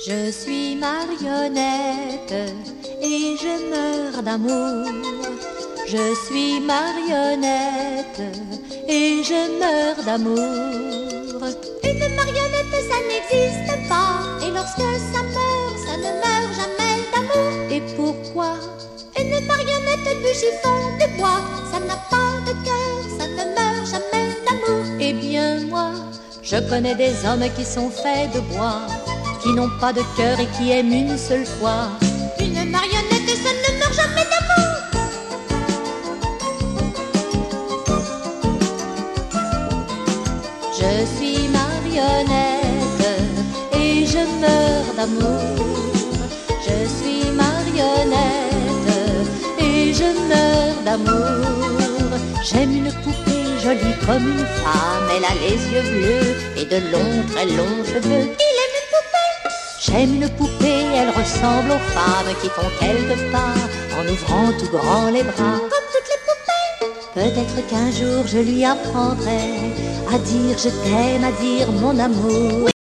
Je suis marionnette et je meurs d'amour. Je suis marionnette et je meurs d'amour. Une marionnette, ça n'existe pas. Et lorsque ça ne meurt jamais d'amour. Et pourquoi? Une marionnette du chiffon du bois, ça n'a pas de cœur, ça ne meurt jamais d'amour. Eh bien moi, je connais des hommes qui sont faits de bois, qui n'ont pas de cœur et qui aiment une seule fois. Une marionnette, ça ne meurt jamais d'amour. Je suis marionnette et je meurs d'amour. Je suis marionnette et je meurs d'amour. J'aime une poupée jolie comme une femme. Elle a les yeux bleus et de longs, très longs cheveux. Il aime une poupée. J'aime une poupée, elle ressemble aux femmes qui font quelques pas en ouvrant tout grand les bras. Comme toutes les poupées. Peut-être qu'un jour je lui apprendrai à dire je t'aime, à dire mon amour.